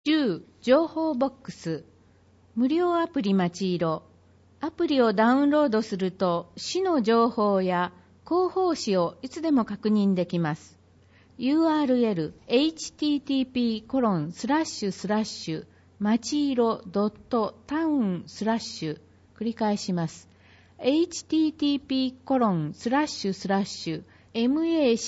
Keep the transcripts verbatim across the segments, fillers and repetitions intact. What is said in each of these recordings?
じゅう情報ボックス無料アプリまちいろ。アプリをダウンロードすると市の情報や広報誌をいつでも確認できます。ユーアールエル エイチティーティーピーコロンスラッシュスラッシュまちいろ .town スラッシュ繰り返します。エイチティーティーピーコロンスラッシュスラッシュ マ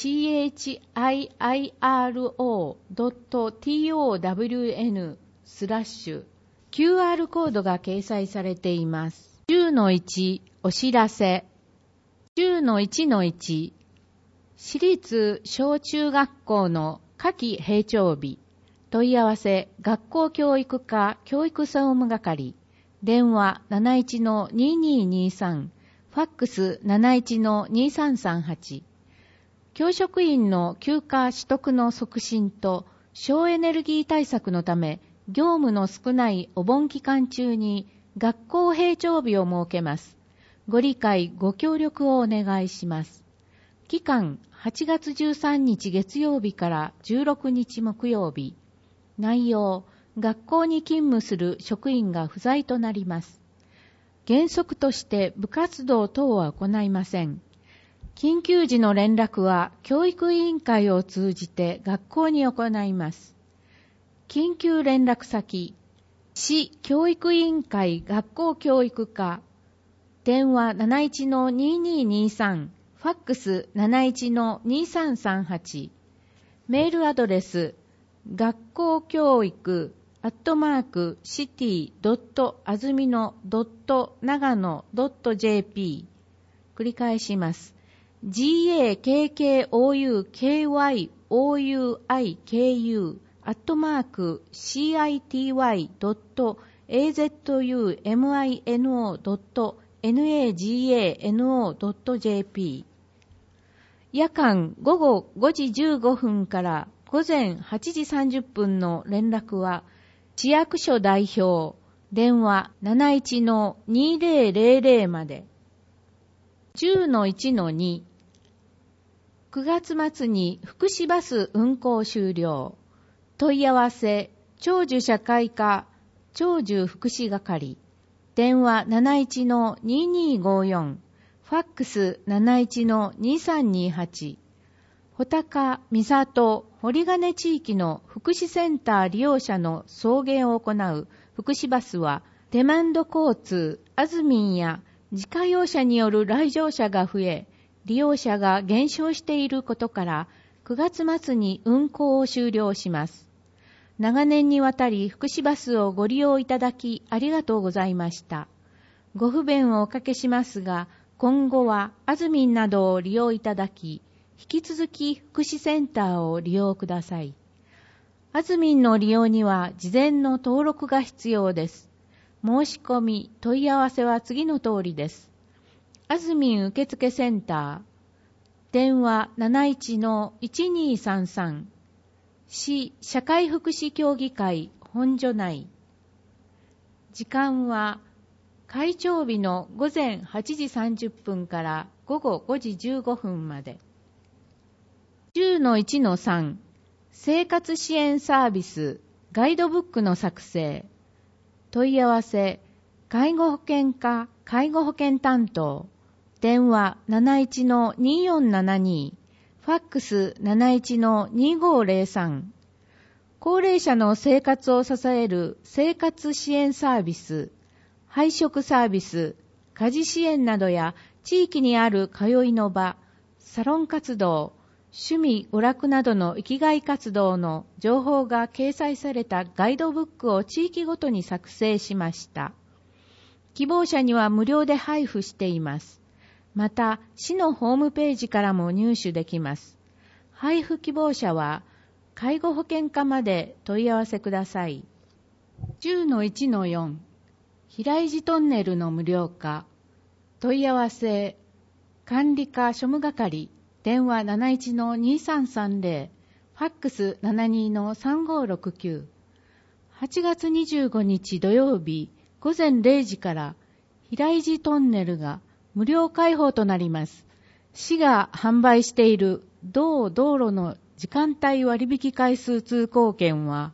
チいろ スラッシュ キューアール コードが掲載されています。じゅうのいちお知らせ。じゅうのいちのいち私立小中学校の夏季閉庁日。問い合わせ学校教育課教育総務係。電話 なないちのにーにーにーさん。ファックス なないちのにーさんさんはち。教職員の休暇取得の促進と省エネルギー対策のため、業務の少ないお盆期間中に学校閉庁日を設けます。ご理解、ご協力をお願いします。期間はちがつじゅうさんにち月曜日からじゅうろくにち木曜日。内容、学校に勤務する職員が不在となります。原則として部活動等は行いません。緊急時の連絡は教育委員会を通じて学校に行います。緊急連絡先、市教育委員会学校教育課、電話 なないちのにーにーにーさん、ファックス なないちのにーさんさんはち、メールアドレス、学校教育アットマークシティドットあずみのドット長野ドットジェーピー。繰り返します。ジーエーケーケーオーユーケーワイオーユーアイケーユー アットマーク シーアイティーワイドットエーゼットユーエムアイエヌオードットナガノドットジェーピー。夜間午後ごじじゅうごふんから午前はちじさんじゅっぷんの連絡は、市役所代表、電話 なないちのにーぜろぜろぜろ まで。じゅうのいちのにくがつ末に福祉バス運行終了。問い合わせ、長寿社会課、長寿福祉係。電話 なないちのにーにーごーよん。ファックス なないちのにーさんにーはち。穂高、三郷、堀金地域の福祉センター利用者の送迎を行う福祉バスは、デマンド交通、あずみんや自家用車による来場者が増え、利用者が減少していることから、くがつ末に運行を終了します。長年にわたり福祉バスをご利用いただきありがとうございました。ご不便をおかけしますが、今後はあずみんなどを利用いただき、引き続き福祉センターを利用ください。あずみんの利用には事前の登録が必要です。申し込み、問い合わせは次の通りです。あずみん受付センター、電話 なないちのいちにーさんさん、市社会福祉協議会本所内。時間は開庁日のごぜんはちじさんじゅっぷんからごごごじじゅうごふんまで。じゅうのいちのさん、生活支援サービスガイドブックの作成。問い合わせ、介護保険課介護保険担当。電話 なないちのにーよんななに、ファックス なないちのにーごーぜろさん。高齢者の生活を支える生活支援サービス、配食サービス、家事支援などや地域にある通いの場、サロン活動、趣味娯楽などの生きがい活動の情報が掲載されたガイドブックを地域ごとに作成しました。希望者には無料で配布しています。また、市のホームページからも入手できます。配布希望者は、介護保険課まで問い合わせください。じゅうのいちのよん、平井寺トンネルの無料化。問い合わせ、管理課庶務係、電話 なないちのにーさんさんぜろ、ファックス ななにのさんごーろくきゅう。はちがつにじゅうごにち土曜日ごぜんれいじから平井寺トンネルが無料開放となります。市が販売している同道路の時間帯割引回数通行券は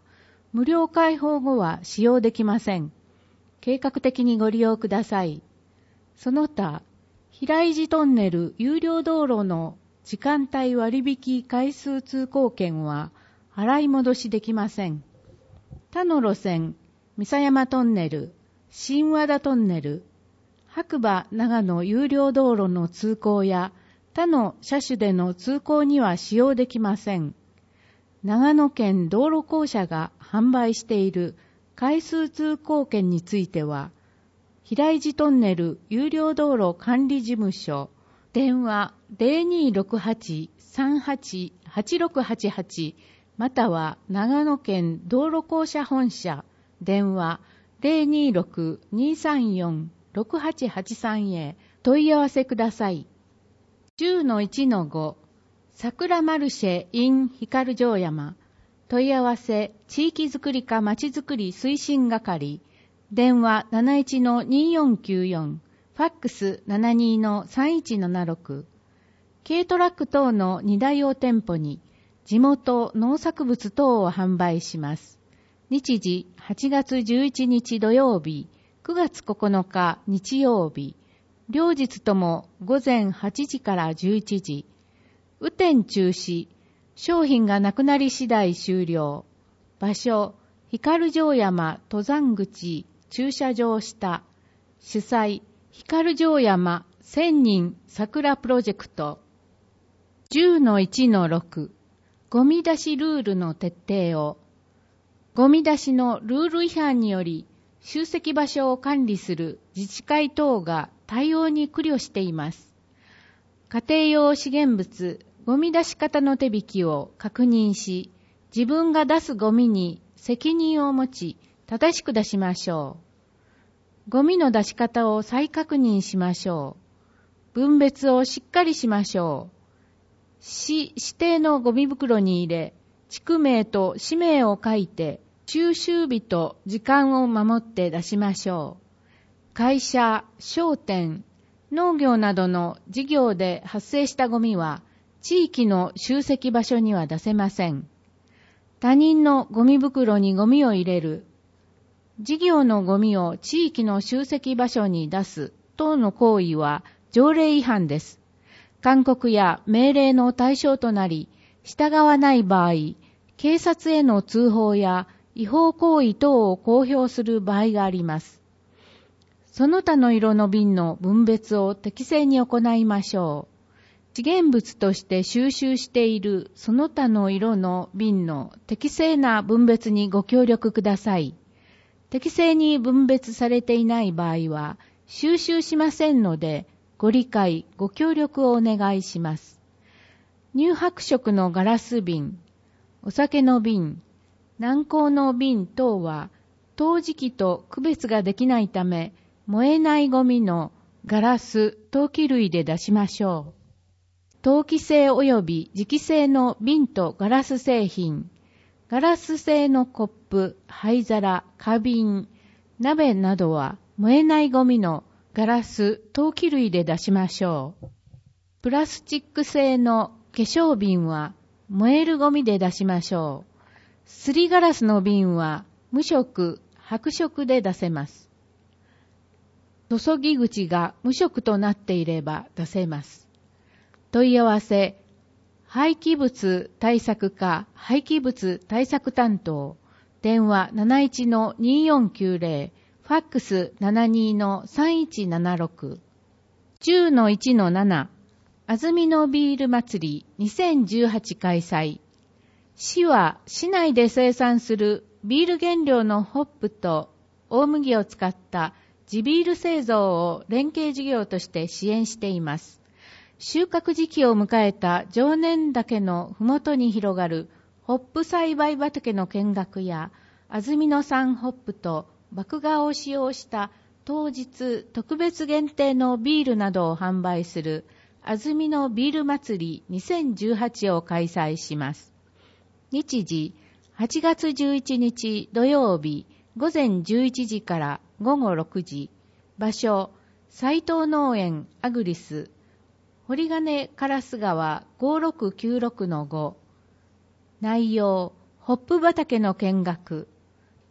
無料開放後は使用できません。計画的にご利用ください。その他、平井寺トンネル有料道路の時間帯割引回数通行券は払い戻しできません。他の路線、三佐山トンネル、新和田トンネル、白馬長野有料道路の通行や他の車種での通行には使用できません。長野県道路公社が販売している回数通行券については、平井寺トンネル有料道路管理事務所、電話 ゼロにーろくはち さんはち はちろくはちはち または長野県道路公社本社、電話 ゼロにーろく にーさんよん ろくはちはちさん へ問い合わせください。じゅうのいちのご 桜マルシェ in 光城山、問い合わせ地域づくり課まちづくり推進係、電話 なないちのにーよんきゅうよん、ファックス ななにーのさんいちななろく、軽トラック等のに大用店舗に地元農作物等を販売します。日時はちがつじゅういちにち土曜日、くがつここのか日曜日、両日とも午前はちじからじゅういちじ、雨天中止、商品がなくなり次第終了。場所、光城山登山口駐車場下。主催、光城山千人桜プロジェクト。じゅうのいちのろく、ゴミ出しルールの徹底を。ゴミ出しのルール違反により、集積場所を管理する自治会等が対応に苦慮しています。家庭用資源物、ゴミ出し方の手引きを確認し、自分が出すゴミに責任を持ち、正しく出しましょう。ゴミの出し方を再確認しましょう。分別をしっかりしましょう。市指定のゴミ袋に入れ、地区名と氏名を書いて、収集日と時間を守って出しましょう。会社、商店、農業などの事業で発生したゴミは、地域の集積場所には出せません。他人のゴミ袋にゴミを入れる、事業のゴミを地域の集積場所に出す等の行為は条例違反です。勧告や命令の対象となり、従わない場合、警察への通報や違法行為等を公表する場合があります。その他の色の瓶の分別を適正に行いましょう。資源物として収集しているその他の色の瓶の適正な分別にご協力ください。適正に分別されていない場合は収集しませんので、ご理解、ご協力をお願いします。乳白色のガラス瓶、お酒の瓶、軟膏の瓶等は陶磁器と区別ができないため、燃えないゴミのガラス、陶器類で出しましょう。陶器製及び磁器製の瓶とガラス製品、ガラス製のコップ、灰皿、花瓶、鍋などは燃えないゴミのガラス、陶器類で出しましょう。プラスチック製の化粧瓶は燃えるゴミで出しましょう。すりガラスの瓶は無色、白色で出せます。注ぎ口が無色となっていれば出せます。問い合わせ、廃棄物対策課廃棄物対策担当、電話 なないちのにーよんきゅうぜろ、ファックス ななにーのさんいちななろく、じゅうのいちのなな、安曇野ビール祭りにせんじゅうはち開催。市は市内で生産するビール原料のホップと大麦を使った地ビール製造を連携事業として支援しています。収穫時期を迎えた常年岳のふもとに広がるホップ栽培畑の見学や、安曇野産ホップと麦芽を使用した当日特別限定のビールなどを販売する安曇野ビール祭りにせんじゅうはちを開催します。日時、はちがつじゅういちにち土曜日午前じゅういちじからごごろくじ。場所、斉藤農園アグリス、堀金烏川ごろくきゅうろくのご。内容、ホップ畑の見学、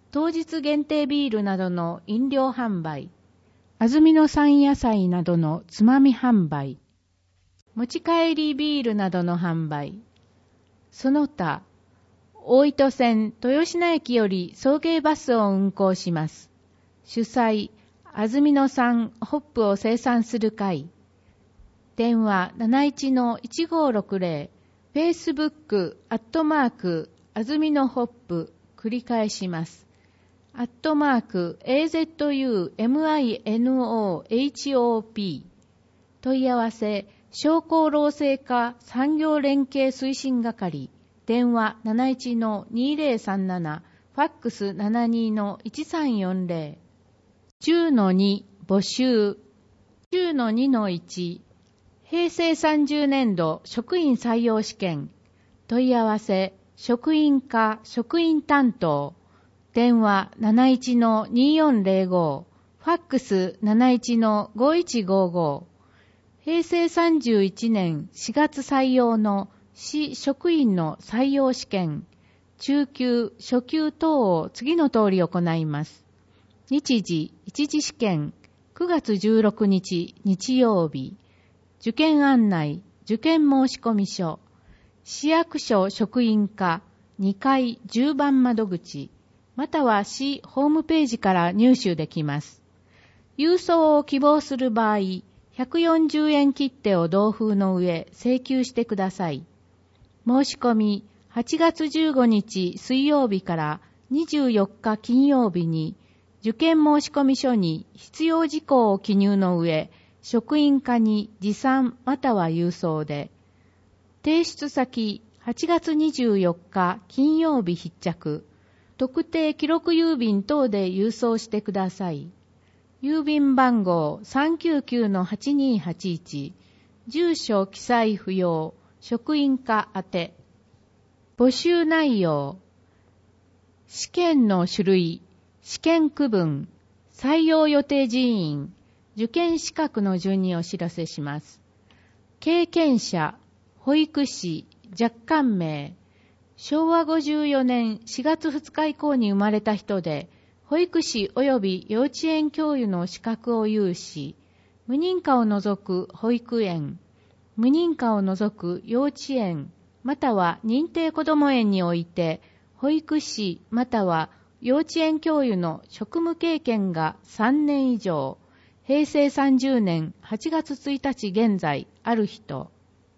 当日限定ビールなどの飲料販売、安曇野産野菜などのつまみ販売、持ち帰りビールなどの販売、その他、大糸線豊品駅より送迎バスを運行します。主催、安曇野産ホップを生産する会。電話 なないちのいちごーろくぜろ、Facebook、アットマーク、安曇野ホップ、繰り返します。アットマーク、エーゼットユーエムアイエヌオーエイチオーピー。問い合わせ、商工労政課産業連携推進係。電話 なないちのにぜろさんなな、ファックス ななにのいちさんよんぜろ。じゅうのに 募集。じゅうのにのいち、平成さんじゅうねんど職員採用試験。問い合わせ、職員課職員担当。電話 なないちのによんぜろご、ファックス なないちのごいちごご。平成さんじゅういちねんしがつ採用の市職員の採用試験、中級、初級等を次の通り行います。日時、一次試験、くがつじゅうろくにち日曜日。受験案内、受験申込書。市役所職員課にかいじゅうばん窓口、または市ホームページから入手できます。郵送を希望する場合、ひゃくよんじゅうえん切手を同封の上請求してください。申し込みはちがつじゅうごにち水曜日からにじゅうよっか金曜日に受験申込書に必要事項を記入の上、職員課に持参または郵送で、提出先はちがつにじゅうよっか金曜日必着、特定記録郵便等で郵送してください。郵便番号 さんきゅうきゅうのはちにーはちいち、住所記載不要、職員課宛て。募集内容、試験の種類、試験区分、採用予定人員、受験資格の順にお知らせします。経験者、保育士、若干名、しょうわごじゅうよねんしがつふつか以降に生まれた人で、保育士及び幼稚園教諭の資格を有し、無認可を除く保育園、無認可を除く幼稚園、または認定こども園において、保育士または幼稚園教諭の職務経験がさんねん以上、平成さんじゅうねんはちがつついたち現在ある人。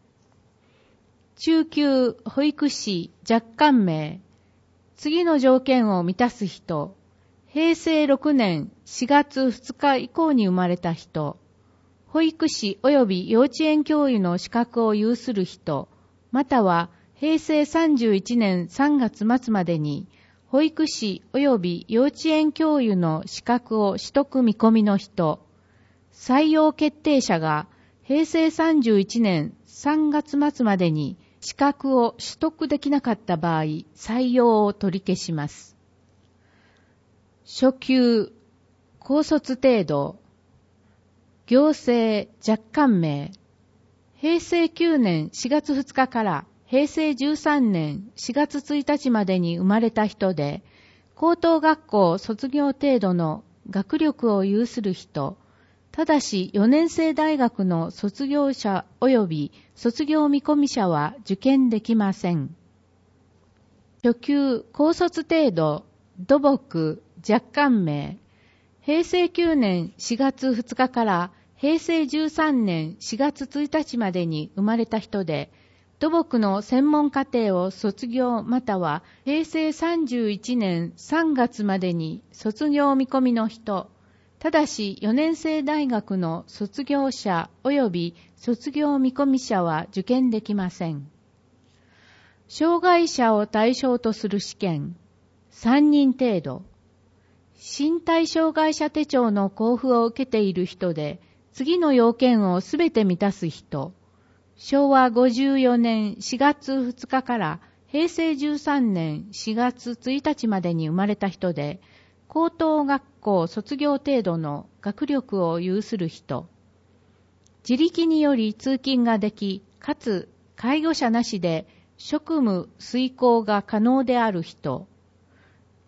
中級保育士若干名、次の条件を満たす人、平成ろくねんしがつふつか以降に生まれた人、保育士及び幼稚園教諭の資格を有する人、または平成さんじゅういちねんさんがつ末までに保育士及び幼稚園教諭の資格を取得見込みの人、採用決定者が平成さんじゅういちねんさんがつ末までに資格を取得できなかった場合、採用を取り消します。初級、高卒程度、行政若干名、平成きゅうねんしがつふつかから平成じゅうさんねんしがつついたちまでに生まれた人で、高等学校卒業程度の学力を有する人、ただしよねんせい大学の卒業者及び卒業見込み者は受験できません。初級高卒程度土木若干名、平成きゅうねんしがつふつかから平成じゅうさんねんしがつついたちまでに生まれた人で、土木の専門課程を卒業または平成さんじゅういちねんさんがつまでに卒業見込みの人、ただしよねんせい大学の卒業者及び卒業見込み者は受験できません。障害者を対象とする試験、さんにん程度。身体障害者手帳の交付を受けている人で、次の要件をすべて満たす人。しょうわごじゅうよねんしがつふつかから平成じゅうさんねんしがつついたちまでに生まれた人で、高等学校卒業程度の学力を有する人。自力により通勤ができ、かつ介護者なしで職務遂行が可能である人。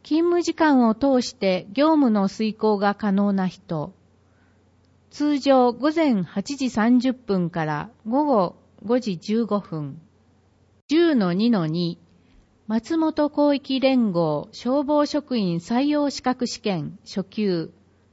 勤務時間を通して業務の遂行が可能な人。通常午前はちじさんじゅっぷんから午後ごじじゅうごふん。じゅうのにのに 松本広域連合消防職員採用資格試験初級。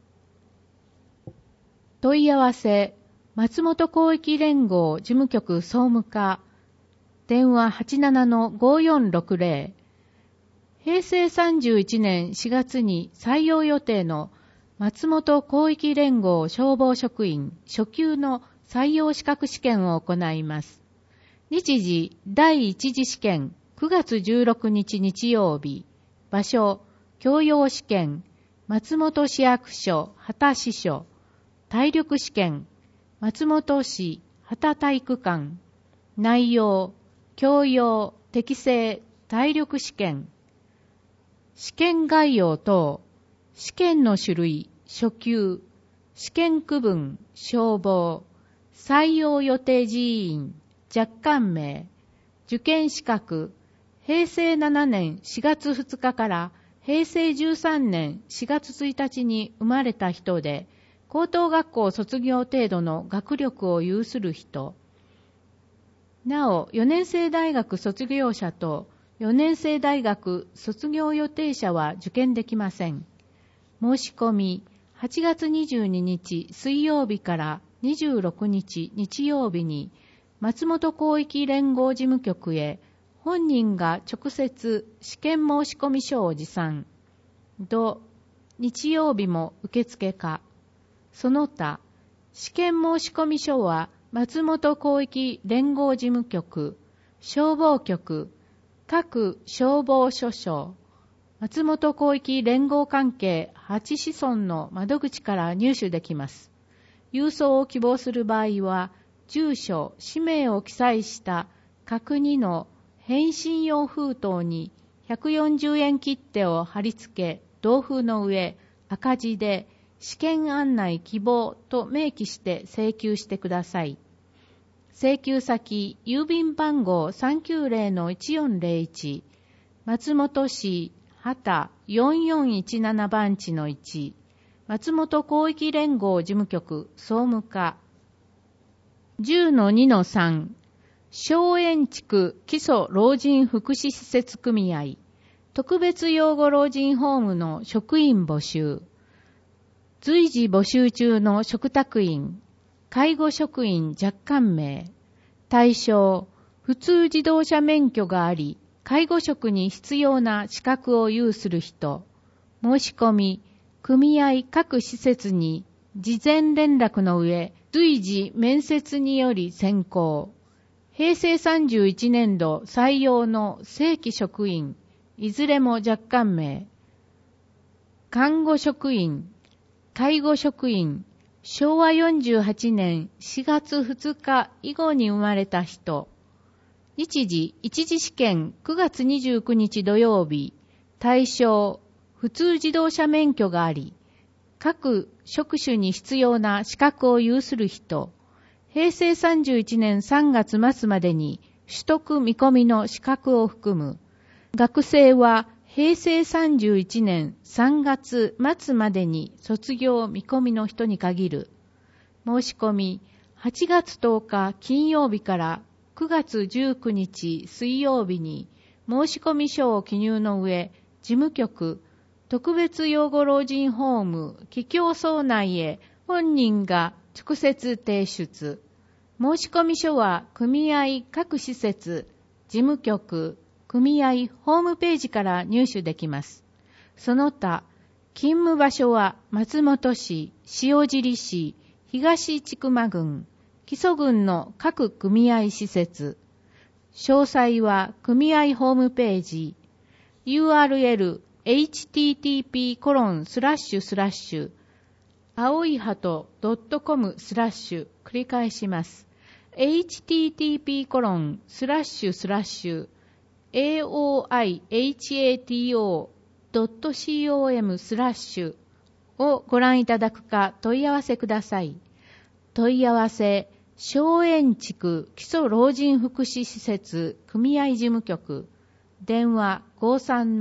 問い合わせ松本広域連合事務局総務課電話 はちじゅうななのごよんろくぜろ。平成さんじゅういちねんしがつに採用予定の松本広域連合消防職員初級の採用資格試験を行います。日時だいいち次試験くがつじゅうろくにち日曜日。場所教養試験松本市役所畑支所。体力試験松本市畑体育館。内容教養適正体力試験。試験概要等試験の種類初級試験区分消防採用予定人員若干名受験資格平成ななねんしがつふつかから平成じゅうさんねんしがつついたちに生まれた人で高等学校卒業程度の学力を有する人。なおよねん生大学卒業者とよねん生大学卒業予定者は受験できません。申し込みはちがつにじゅうににち水曜日からにじゅうろくにち日曜日に松本広域連合事務局へ本人が直接試験申し込み書を持参。土日曜日も受付か。その他試験申し込み書は松本広域連合事務局消防局各消防署所、松本広域連合関係はち市村の窓口から入手できます。郵送を希望する場合は、住所、氏名を記載した各にの返信用封筒にひゃくよんじゅうえん切手を貼り付け、同封の上、赤字で試験案内希望と明記して請求してください。請求先、郵便番号 さんきゅうぜろのいちよんぜろいち、松本市畑よんよんいちなな番地のいち、松本広域連合事務局総務課。じゅうのにのさん、松園地区基礎老人福祉施設組合、特別養護老人ホームの職員募集。随時募集中の嘱託員。介護職員若干名。対象、普通自動車免許があり、介護職に必要な資格を有する人。申し込み、組合各施設に事前連絡の上、随時面接により選考。平成さんじゅういちねんど採用の正規職員、いずれも若干名。看護職員、介護職員、しょうわよんじゅうはちねんしがつふつか以後に生まれた人。日時一次試験くがつにじゅうくにち土曜日。対象、普通自動車免許があり、各職種に必要な資格を有する人。平成さんじゅういちねんさんがつ末までに取得見込みの資格を含む。学生は平成さんじゅういちねんさんがつ末までに卒業見込みの人に限る。申し込みはちがつとおか金曜日からくがつじゅうくにち水曜日に申し込み書を記入の上、事務局、特別養護老人ホーム、企業層内へ本人が直接提出。申し込み書は組合各施設、事務局、組合ホームページから入手できます。その他、勤務場所は松本市、塩尻市、東千曲郡、木曽郡の各組合施設。詳細は組合ホームページ、ユーアールエル、エイチティーティーピーコロンスラッシュスラッシュ青い鳩 .com スラッシュ繰り返します。エイチティーティーピーコロンスラッシュスラッシュ エーオーアイエイチエーティーオー ドット コム スラッシュをご覧いただくか問い合わせください。問い合わせ、松園地区基礎老人福祉施設組合事務局、電話 ごじゅうさんの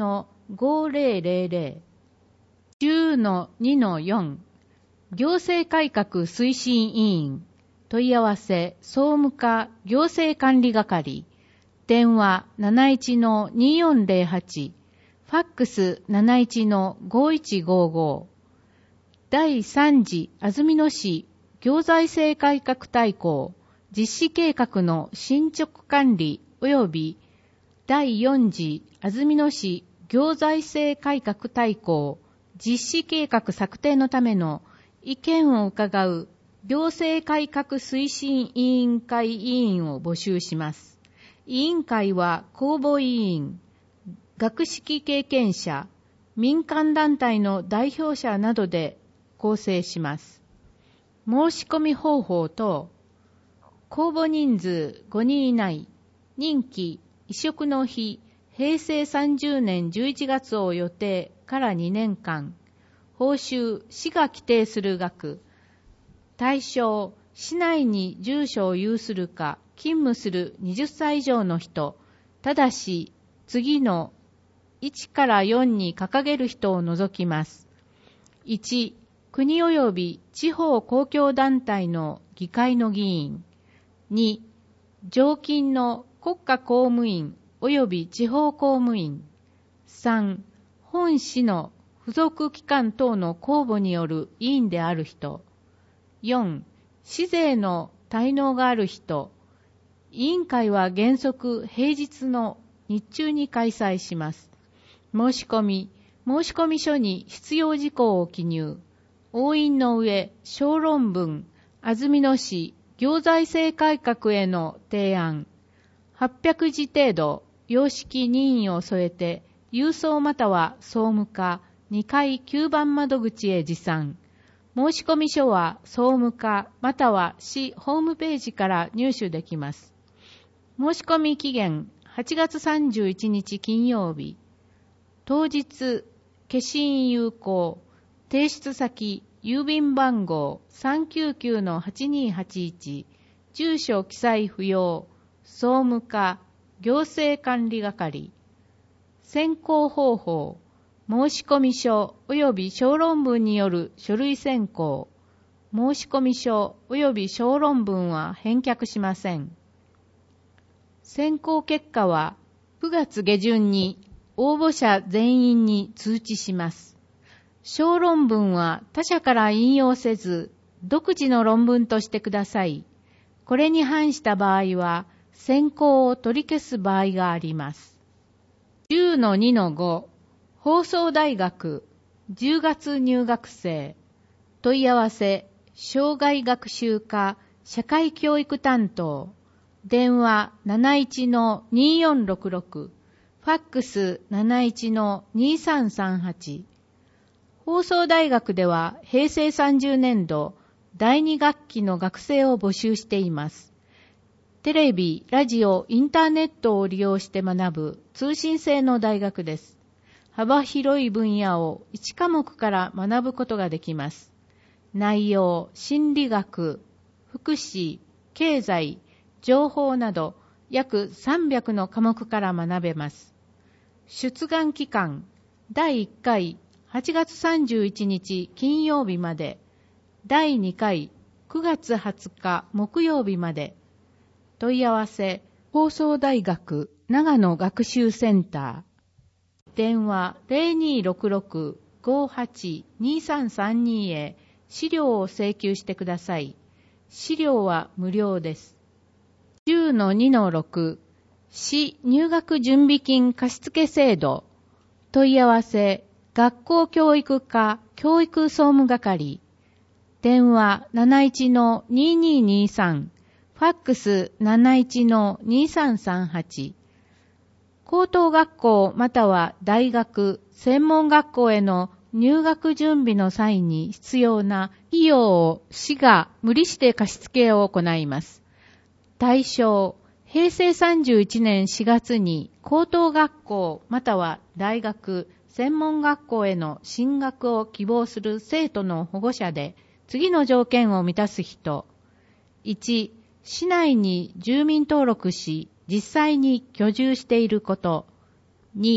ごぜろぜろぜろ。じゅうのにのよん。行政改革推進委員。問い合わせ総務課行政管理係。電話 なないちのによんぜろはち。ファックス なないちのごいちごご。だいさん次安曇野市行財政改革大綱実施計画の進捗管理及びだいよん次安曇野市行財政改革大綱実施計画策定のための意見を伺う行政改革推進委員会委員を募集します。委員会は公募委員、学識経験者、民間団体の代表者などで構成します。申し込み方法と、公募人数ごにん以内、任期、移植の日、へいせいさんじゅうねんじゅういちがつを予定からにねんかん、報酬、市が規定する額、対象、市内に住所を有するか、勤務するはたち以上の人、ただし、次のいちからよんに掲げる人を除きます。いち、国及び地方公共団体の議会の議員。に、常勤の国家公務員及び地方公務員。さん、本市の付属機関等の公募による委員である人。よん、市税の滞納がある人。委員会は原則平日の日中に開催します。申し込み、申し込み書に必要事項を記入。押印の上、小論文、安曇野市行財政改革への提案。はっぴゃくじ程度、様式任意を添えて、郵送または総務課にかいきゅうばん窓口へ持参。申し込み書は総務課または市ホームページから入手できます。申し込み期限はちがつさんじゅういちにち金曜日。当日、消印有効。提出先、郵便番号 さんきゅうきゅうのはちにーはちいち。住所記載不要。総務課、行政管理係。選考方法。申込書及び小論文による書類選考。申込書及び小論文は返却しません。選考結果はくがつげじゅんに応募者全員に通知します。小論文は他者から引用せず、独自の論文としてください。これに反した場合は、選考を取り消す場合があります。じゅうのにのご、放送大学、じゅうがつ入学生、問い合わせ、障害学習課、社会教育担当、電話 なないちのによんろくろく、ファックス なないちのにさんさんはち。放送大学ではへいせいさんじゅうねんどだいに学期の学生を募集しています。テレビ、ラジオ、インターネットを利用して学ぶ通信制の大学です。幅広い分野をいちかもくから学ぶことができます。内容、心理学、福祉、経済、情報など約さんびゃくの科目から学べます。出願期間、だいいっかいはちがつさんじゅういちにち金曜日まで、だいにかいくがつはつか木曜日まで。問い合わせ、放送大学長野学習センター。電話 ゼロにーろくろく ごーはち にーさんさんに へ資料を請求してください。資料は無料です。じゅうのにのろく、市入学準備金貸付制度。問い合わせ、学校教育課教育総務係。電話 なないちのにーにーにーさん。ファックス なないちのにさんさんはち。高等学校または大学、専門学校への入学準備の際に必要な費用を市が無利子で貸付を行います。対象、へいせいさんじゅういちねんしがつに高等学校または大学、専門学校への進学を希望する生徒の保護者で次の条件を満たす人。いち、市内に住民登録し、実際に居住していること。に、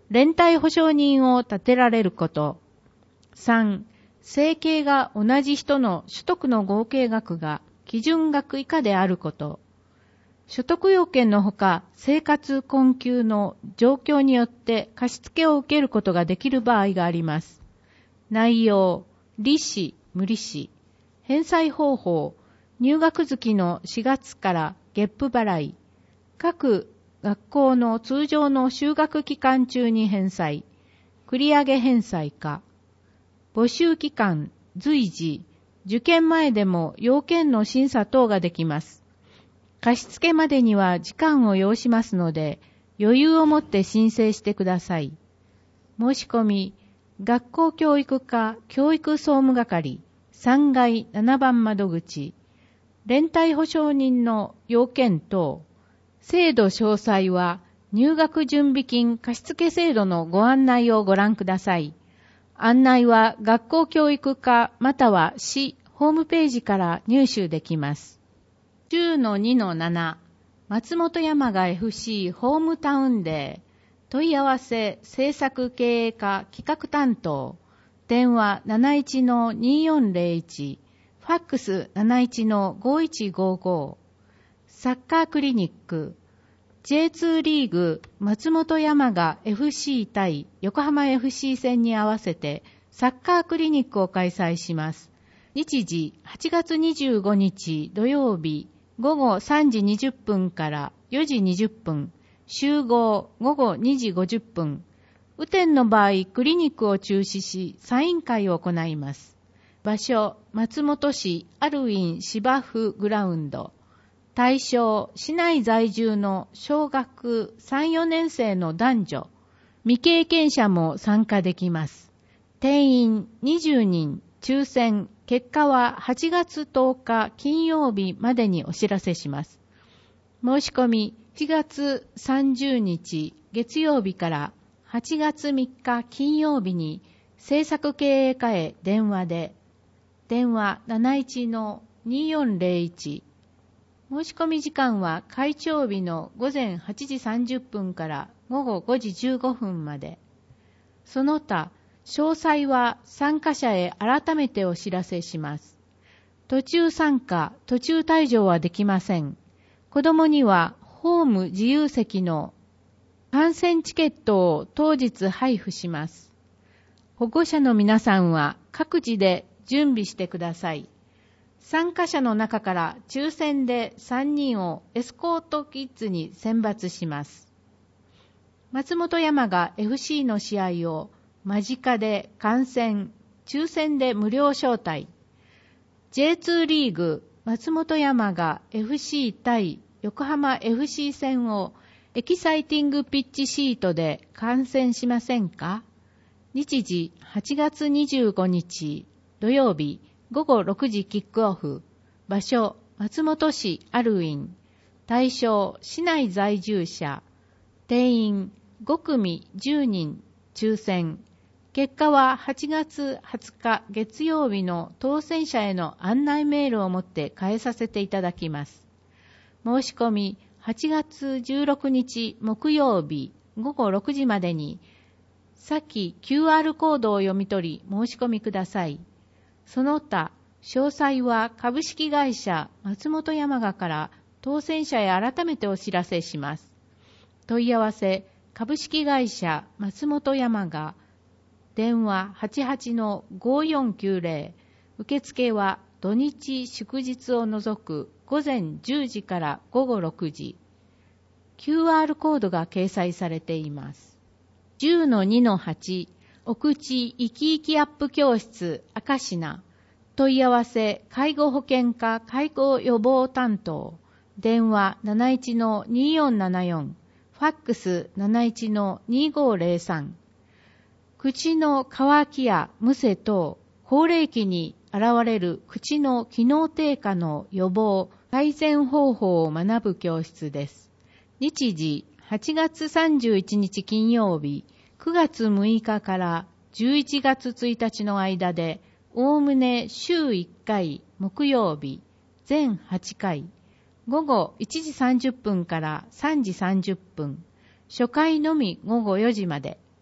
連帯保証人を立てられること。さん、生計が同じ人の所得の合計額が基準額以下であること。所得要件のほか、生活困窮の状況によって貸付を受けることができる場合があります。内容、利子、無利子、返済方法、入学月のしがつから月付払い、各学校の通常の修学期間中に返済、繰り上げ返済か、募集期間、随時、受験前でも要件の審査等ができます。貸付までには時間を要しますので、余裕を持って申請してください。申し込み、学校教育課教育総務係さんがいななばん窓口、連帯保証人の要件等、制度詳細は入学準備金貸付制度のご案内をご覧ください。案内は学校教育課または市ホームページから入手できます。じゅうのにのなな 松本山雅 エフシー ホームタウンデー問い合わせ制作経営課企画担当電話 なないちのによんぜろいち ファックス なないちのごいちごごサッカークリニック ジェイツー リーグ松本山雅 エフシー 対横浜 エフシー 戦に合わせてサッカークリニックを開催します。日時はちがつにじゅうごにち土曜日ごごさんじにじゅっぷんからよじにじゅっぷん、集合ごごにじごじゅっぷん。雨天の場合、クリニックを中止し、サイン会を行います。場所、松本市アルウィン芝生グラウンド。対象、市内在住の小学さん、よねん生の男女。未経験者も参加できます。定員にじゅうにん、抽選、結果ははちがつとおか金曜日までにお知らせします。申し込みしがつさんじゅうにち月曜日からはちがつみっか金曜日に制作経営課へ電話で、電話 なないちのによんぜろいち、申し込み時間は開庁日のごぜんはちじさんじゅっぷんからごごごじじゅうごふんまで。その他、詳細は参加者へ改めてお知らせします。途中参加、途中退場はできません。子供にはホーム自由席の観戦チケットを当日配布します。保護者の皆さんは各自で準備してください。参加者の中から抽選でさんにんをエスコートキッズに選抜します。松本山雅 エフシー の試合を間近で観戦、抽選で無料招待。ジェイツー リーグ松本山雅 エフシー 対横浜 エフシー 戦をエキサイティングピッチシートで観戦しませんか？日時はちがつにじゅうごにち土曜日ごごろくじキックオフ。場所松本市アルウィン。対象市内在住者。定員ごくみじゅうにん。抽選。結果ははちがつはつか月曜日の当選者への案内メールをもって返させていただきます。申し込みはちがつじゅうろくにち木曜日ごごろくじまでに先 キューアール コードを読み取り申し込みください。その他、詳細は株式会社松本山雅から当選者へ改めてお知らせします。問い合わせ株式会社松本山雅電話 はちはちのごよんきゅうぜろ。受付は土日祝日を除くごぜんじゅうじからごごろくじ。キューアール コードが掲載されています。じゅうのにのはち、お口生き生きアップ教室赤品。問い合わせ介護保険課介護予防担当。電話 なないちのによんななよん。ファックス なないちのにごぜろさん。口の渇きやむせ等、高齢期に現れる口の機能低下の予防、改善方法を学ぶ教室です。日時はちがつさんじゅういちにち金曜日、くがつむいかからじゅういちがつついたちの間で、おおむね週いっかい木曜日、全はちかい、午後いちじさんじゅっぷんからさんじさんじゅっぷん、初回のみ午後よじまで。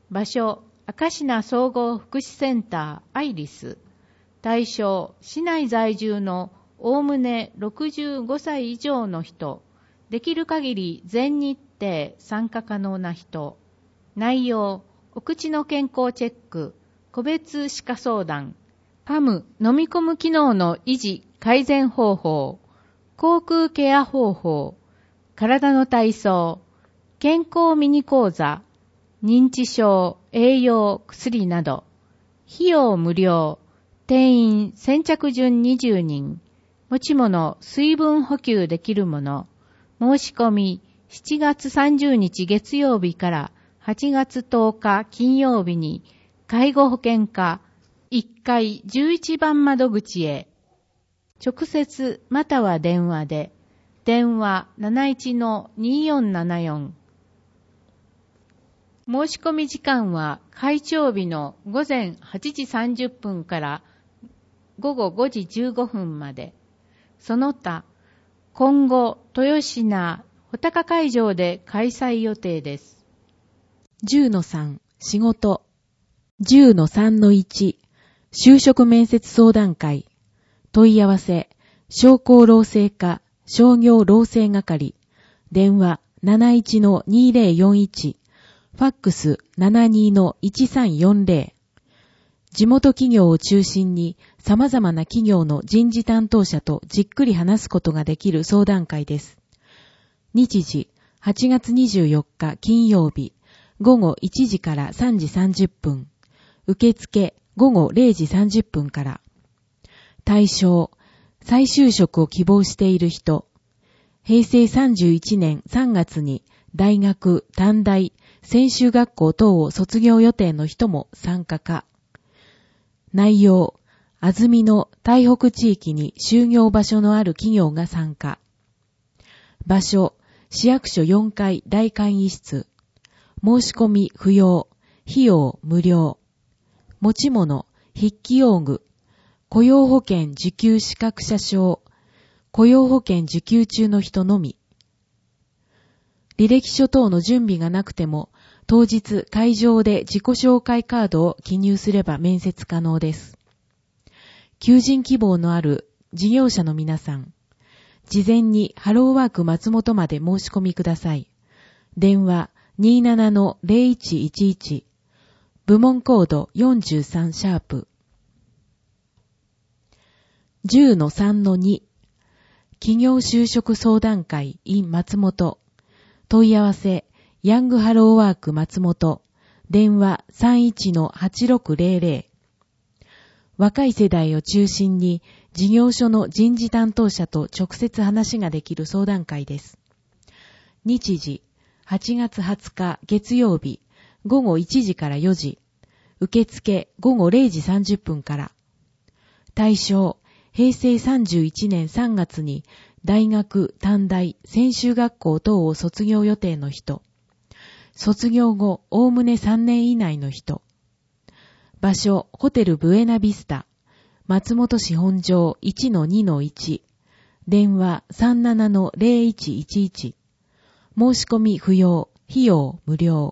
場所、明石名総合福祉センターアイリス。対象、市内在住のおおむねろくじゅうごさい以上の人。できる限り全日程参加可能な人。内容、お口の健康チェック、個別歯科相談、噛む、飲み込む機能の維持、改善方法、口腔ケア方法、体の体操、健康ミニ講座、認知症、栄養、薬など、費用無料、定員先着順にじゅうにん、持ち物、水分補給できるもの、申し込みしちがつさんじゅうにち月曜日からはちがつとおか金曜日に介護保険課いっかいじゅういちばん窓口へ直接または電話で電話 なないちのにーよんななよん。申し込み時間は開庁日の午前はちじさんじゅっぷんからごごごじじゅうごふんまで。その他、今後、豊品、穂高会場で開催予定です。 じゅうのさん、仕事。じゅうのさんのいち、就職面接相談会。問い合わせ、商工労政課、商業労政係。電話 なないちのにーぜろよんいち。ファックス ななにのいちさんよんぜろ。地元企業を中心に様々な企業の人事担当者とじっくり話すことができる相談会です。日時、はちがつにじゅうよっか金曜日、ごごいちじからさんじさんじゅっぷん。受付、ごごれいじさんじゅっぷんから。対象、再就職を希望している人。へいせいさんじゅういちねんさんがつに大学、短大、専修学校等を卒業予定の人も参加か。内容、安曇野台北地域に就業場所のある企業が参加。場所、市役所よんかい大会議室。申し込み不要、費用無料。持ち物、筆記用具。雇用保険受給資格者証。雇用保険受給中の人のみ。履歴書等の準備がなくても、当日会場で自己紹介カードを記入すれば面接可能です。求人希望のある事業者の皆さん、事前にハローワーク松本まで申し込みください。電話 にーななのぜろいちいちいち、部門コードよんじゅうさんシャープ。じゅうのさんのに、企業就職相談会 in 松本。問い合わせ、ヤングハローワーク松本。電話 さんいちのはちろくぜろぜろ。若い世代を中心に事業所の人事担当者と直接話ができる相談会です。日時、はちがつはつか月曜日、ごごいちじからよじ。受付ごごれいじさんじゅっぷんから。対象、へいせいさんじゅういちねんさんがつに大学、短大、専修学校等を卒業予定の人。卒業後、おおむねさんねん以内の人。場所、ホテルブエナビスタ。松本市本町 いちのにのいち。電話 さんななのぜろいちいちいち。申し込み不要、費用無料。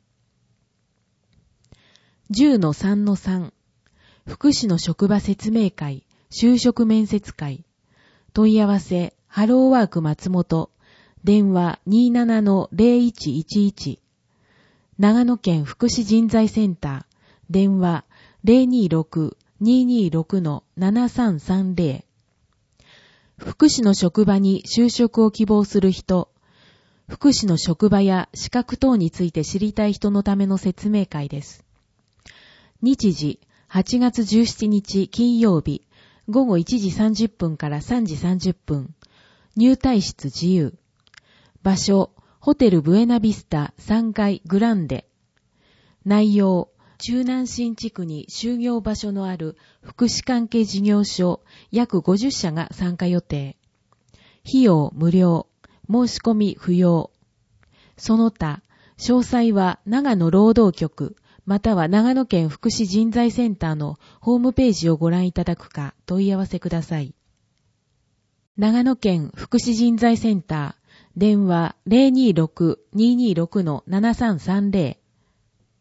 じゅうのさんのさん。福祉の職場説明会、就職面接会。問い合わせ、ハローワーク松本。電話 にーななのぜろいちいちいち。長野県福祉人材センター。電話 ぜろにろくにーにーろくのななさんさんぜろ。福祉の職場に就職を希望する人。福祉の職場や資格等について知りたい人のための説明会です。日時、はちがつじゅうしちにち金曜日、ごごいちじさんじゅっぷんからさんじさんじゅっぷん。入退室自由。場所、ホテルブエナビスタさんがいグランデ。内容、中南新地区に就業場所のある福祉関係事業所約ごじゅっしゃが参加予定。費用無料。申し込み不要。その他、詳細は長野労働局または長野県福祉人材センターのホームページをご覧いただくか問い合わせください。長野県福祉人材センター。電話 ぜろにろくにーにーろくのななさんさんぜろ。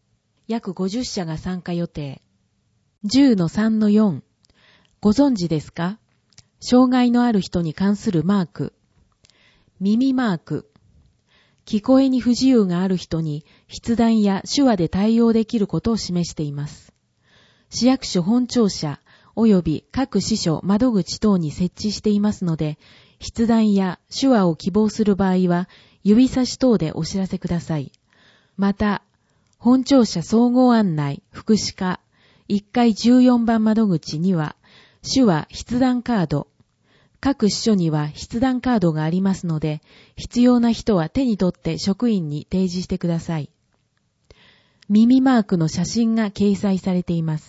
約ごじゅっしゃが参加予定。じゅうのさんのよん。ご存知ですか？障害のある人に関するマーク。耳マーク。聞こえに不自由がある人に筆談や手話で対応できることを示しています。市役所本庁舎及び各支所窓口等に設置していますので、筆談や手話を希望する場合は指差し等でお知らせください。また、本庁舎総合案内福祉課いっかいじゅうよんばん窓口には手話筆談カード、各支所には筆談カードがありますので、必要な人は手に取って職員に提示してください。耳マークの写真が掲載されています。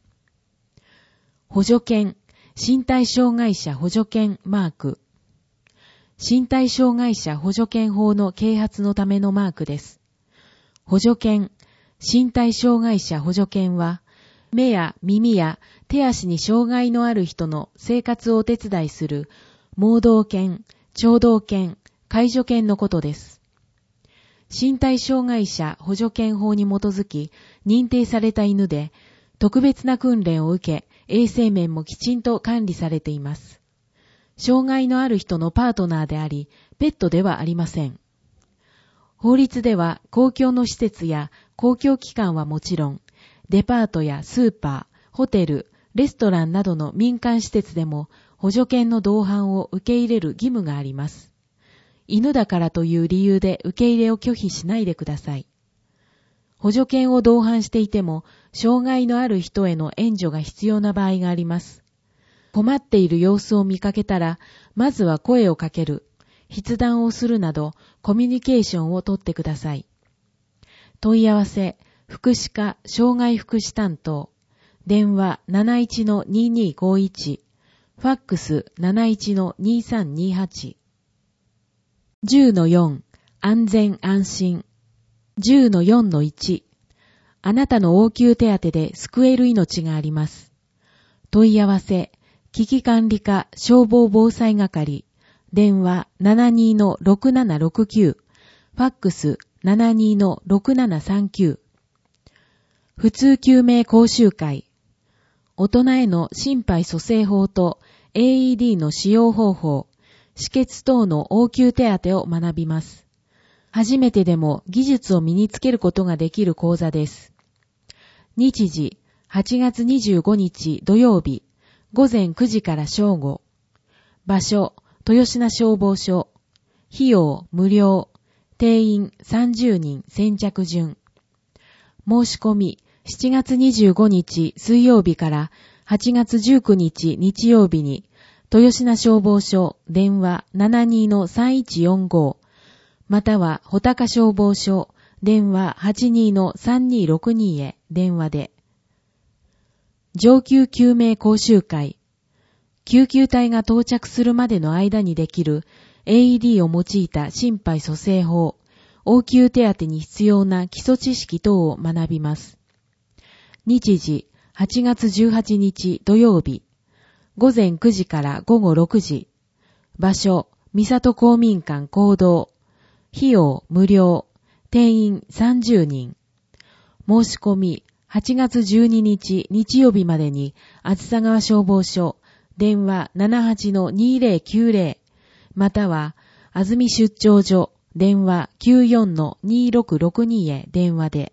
補助犬、身体障害者補助犬マーク。身体障害者補助犬法の啓発のためのマークです。補助犬、身体障害者補助犬は、目や耳や手足に障害のある人の生活をお手伝いする盲導犬、聴導犬、介助犬のことです。身体障害者補助犬法に基づき認定された犬で、特別な訓練を受け、衛生面もきちんと管理されています。障害のある人のパートナーであり、ペットではありません。法律では公共の施設や公共機関はもちろん、デパートやスーパー、ホテル、レストランなどの民間施設でも補助犬の同伴を受け入れる義務があります。犬だからという理由で受け入れを拒否しないでください。補助犬を同伴していても、障害のある人への援助が必要な場合があります。困っている様子を見かけたら、まずは声をかける、筆談をするなど、コミュニケーションをとってください。問い合わせ、福祉課障害福祉担当、電話 なないちのににーごいち、ファックス なないちのにさんにはち。じゅうのよん、安全安心。じゅうのよんのいち、あなたの応急手当で救える命があります。問い合わせ、危機管理課消防防災係、電話 ななにのろくななろくきゅう、ファックス ななにのろくななさんきゅう。普通救命講習会。大人への心肺蘇生法と エーイーディー の使用方法、止血等の応急手当を学びます。初めてでも技術を身につけることができる講座です。日時、はちがつにじゅうごにち土曜日、ごぜんくじから正午。場所、豊品消防署。費用、無料。定員さんじゅうにん先着順。申し込み、しちがつにじゅうごにち水曜日からはちがつじゅうくにち日曜日に、豊品消防署電話 ななにのさんいちよんご、または穂高消防署電話 はちにのさんにろくに へ電話で。上級救命講習会。救急隊が到着するまでの間にできる エーイーディー を用いた心肺蘇生法、応急手当に必要な基礎知識等を学びます。日時、はちがつじゅうはちにち土曜日、ごぜんくじからごごろくじ。場所、三郷公民館講堂。費用、無料。定員さんじゅうにん。申し込み、はちがつじゅうににち日曜日までに、あずさ川消防署、電話 ななはちのにぜろきゅうぜろ、または、あずみ出張所、電話 きゅうよんのにろくろくに へ電話で。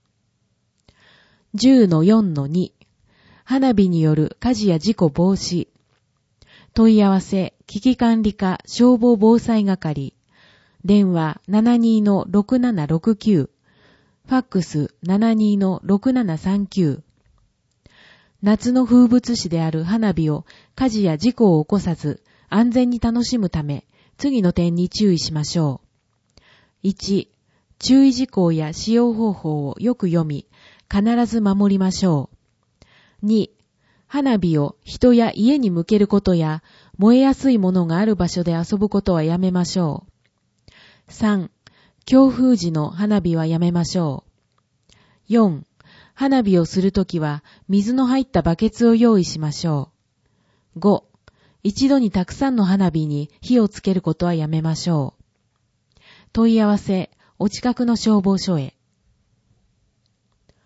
じゅうのよんのに、花火による火事や事故防止。問い合わせ、危機管理課消防防災係。電話 ななにのろくななろくきゅう。ファックス ななにのろくななさんきゅう。夏の風物詩である花火を火事や事故を起こさず安全に楽しむため、次の点に注意しましょう。いち、注意事項や使用方法をよく読み、必ず守りましょう。に、花火を人や家に向けることや、燃えやすいものがある場所で遊ぶことはやめましょう。さん、強風時の花火はやめましょう。よん、花火をするときは水の入ったバケツを用意しましょう。ご、一度にたくさんの花火に火をつけることはやめましょう。問い合わせ、お近くの消防署へ。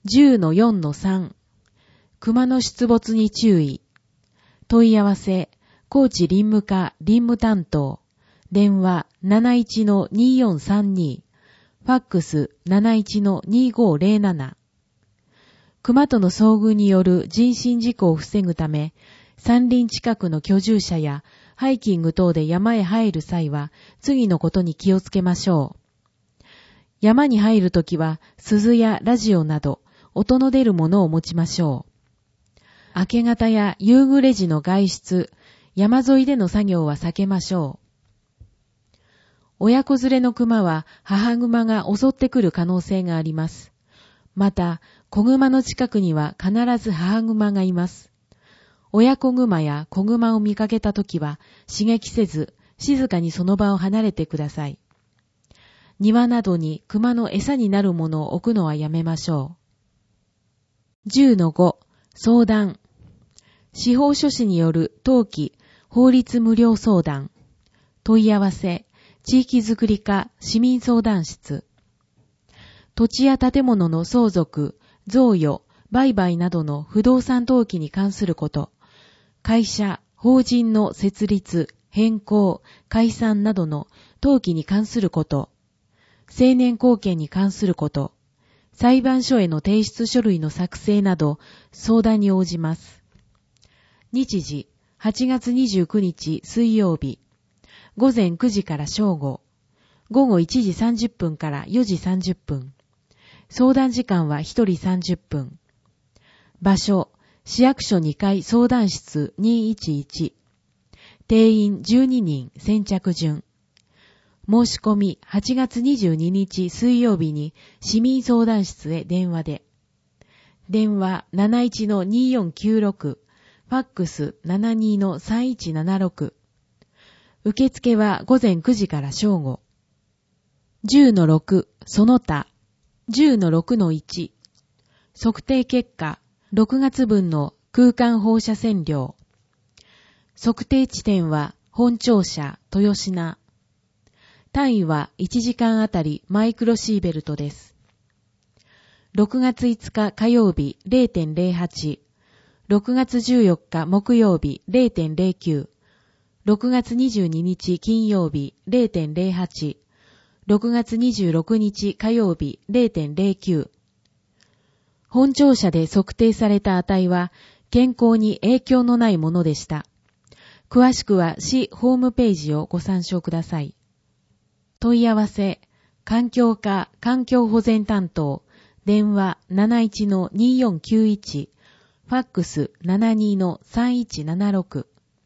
じゅうのよんのさん、熊の出没に注意。問い合わせ、高知林務課林務担当。電話 なないちのにーよんさんに、ファックス なないちのにーごーぜろなな。熊との遭遇による人身事故を防ぐため、山林近くの居住者やハイキング等で山へ入る際は、次のことに気をつけましょう。山に入るときは、鈴やラジオなど、音の出るものを持ちましょう。明け方や夕暮れ時の外出、山沿いでの作業は避けましょう。親子連れの熊は母熊が襲ってくる可能性があります。また、子熊の近くには必ず母熊がいます。親子熊や子熊を見かけたときは刺激せず、静かにその場を離れてください。庭などに熊の餌になるものを置くのはやめましょう。じゅうのご、相談。司法書士による当期法律無料相談。問い合わせ、地域づくり課市民相談室。土地や建物の相続、贈与、売買などの不動産登記に関すること、会社、法人の設立、変更、解散などの登記に関すること、成年後見に関すること、裁判所への提出書類の作成など相談に応じます。日時、はちがつにじゅうくにち水曜日、ごぜんくじから正午、ごごいちじさんじゅっぷんからよじさんじゅっぷん。相談時間はひとりさんじゅっぷん。場所、市役所にかい相談室にいちいち。定員じゅうににん先着順。申し込みはちがつにじゅうににち水曜日に市民相談室へ電話で。電話 なないちのにーよんきゅうろく、ファックス ななにのさんいちななろく。受付はごぜんくじから正午。じゅうのろく、その他。じゅうのろくのいち、測定結果、ろくがつ分の空間放射線量。測定地点は本庁舎豊品。単位はいちじかんあたりマイクロシーベルトです。ろくがついつか火曜日 れいてんれいはち、ろくがつじゅうよっか木曜日 れいてんれいきゅう、ろくがつにじゅうににち金曜日 れいてんれいはち、ろくがつにじゅうろくにち火曜日 れいてんれいきゅう。本庁舎で測定された値は健康に影響のないものでした。詳しくは市ホームページをご参照ください。問い合わせ、環境課環境保全担当、電話 なないちのにーよんきゅういち、ファックス ななにのさんいちななろく。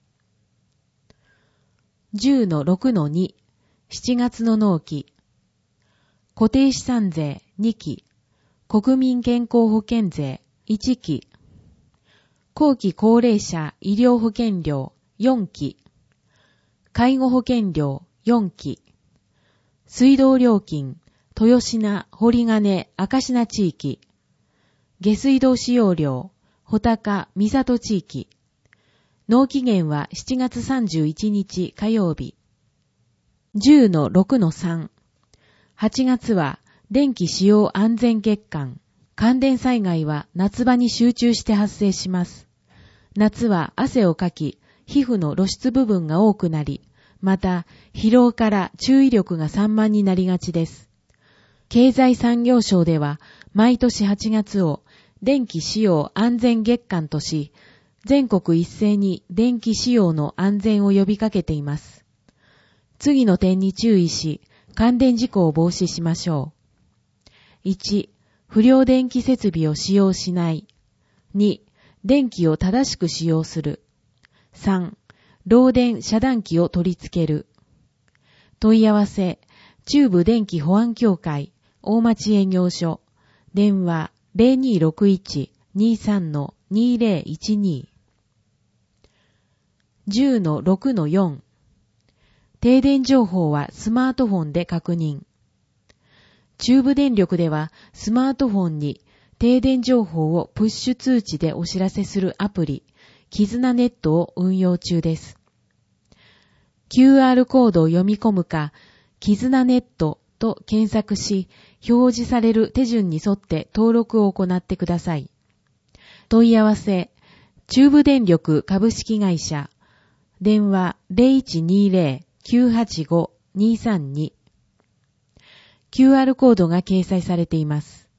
じゅうのろくのに、しちがつの納期。固定資産税にき、国民健康保険税いっき、後期高齢者医療保険料よんき、介護保険料よんき、水道料金、豊品、堀金、赤品地域、下水道使用料、穂高、三里地域、納期限はしちがつさんじゅういちにち火曜日。じゅうのろくのさん、はちがつは電気使用安全月間。感電災害は夏場に集中して発生します。夏は汗をかき、皮膚の露出部分が多くなり、また疲労から注意力が散漫になりがちです。経済産業省では毎年はちがつを電気使用安全月間とし、全国一斉に電気使用の安全を呼びかけています。次の点に注意し、感電事故を防止しましょう。いち、不良電気設備を使用しない。に、電気を正しく使用する。さん、漏電遮断機を取り付ける。問い合わせ、中部電気保安協会、大町営業所、電話 ゼロにーろくいち にーさん にーぜろいちに。じゅうのろくのよん、停電情報はスマートフォンで確認。中部電力ではスマートフォンに停電情報をプッシュ通知でお知らせするアプリ、キズナネットを運用中です。キューアール コードを読み込むか、キズナネットと検索し、表示される手順に沿って登録を行ってください。問い合わせ、中部電力株式会社、電話 ゼロいちにゼロ きゅうはちご にさんに。キューアール コードが掲載されています。